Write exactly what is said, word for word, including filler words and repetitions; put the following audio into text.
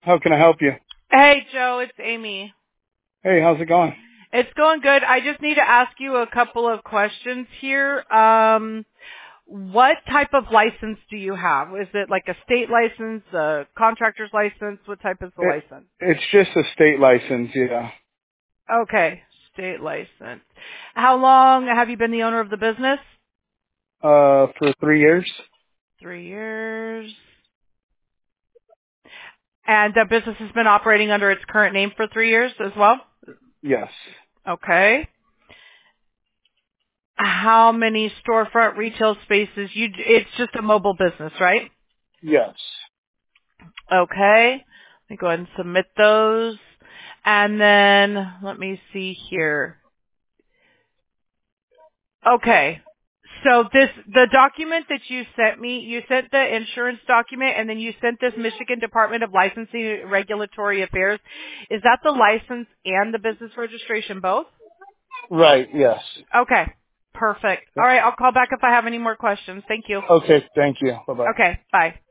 How can I help you? Hey, Joe, it's Amy. Hey, how's it going? It's going good. I just need to ask you a couple of questions here. Um, what type of license do you have? Is it like a state license, a contractor's license? What type is the It, license? it's just a state license, yeah. Okay, state license. How long have you been the owner of the business? Uh, for three years? Three years. And the business has been operating under its current name for three years as well? Yes. Okay. How many storefront retail spaces? You, it's just a mobile business, right? Yes. Okay. Let me go ahead and submit those. And then let me see here. Okay. So this, the document that you sent me, you sent the insurance document and then you sent this Michigan Department of Licensing and Regulatory Affairs. Is that the license and the business registration both? Right, yes. Okay. Perfect. All right. I'll call back if I have any more questions. Thank you. Okay, thank you. Bye-bye. Okay. Bye.